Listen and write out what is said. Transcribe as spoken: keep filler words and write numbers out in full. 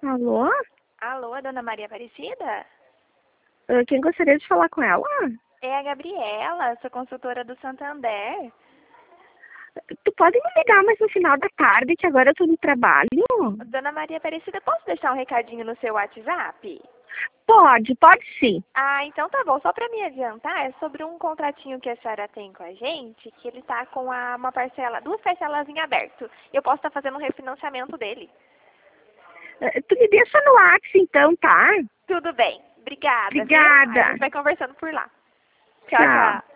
Alô? Alô, dona Maria Aparecida? Ah, Quem gostaria de falar com ela? É a Gabriela, sou consultora do Santander. Tu pode me ligar mais no final da tarde, que agora eu tô no trabalho? Dona Maria Aparecida, posso deixar um recadinho no seu WhatsApp? Pode, pode sim. Ah, então tá bom. Só para me adiantar, é sobre um contratinho que a senhora tem com a gente, que ele tá com a, uma parcela, duas parcelas em aberto. Eu posso estar fazendo um refinanciamento dele. Ah, Tu me deixa no WhatsApp então, tá? Tudo bem. Obrigada, viu? A Obrigada. gente vai conversando por lá. Tchau, Tchau. tchau.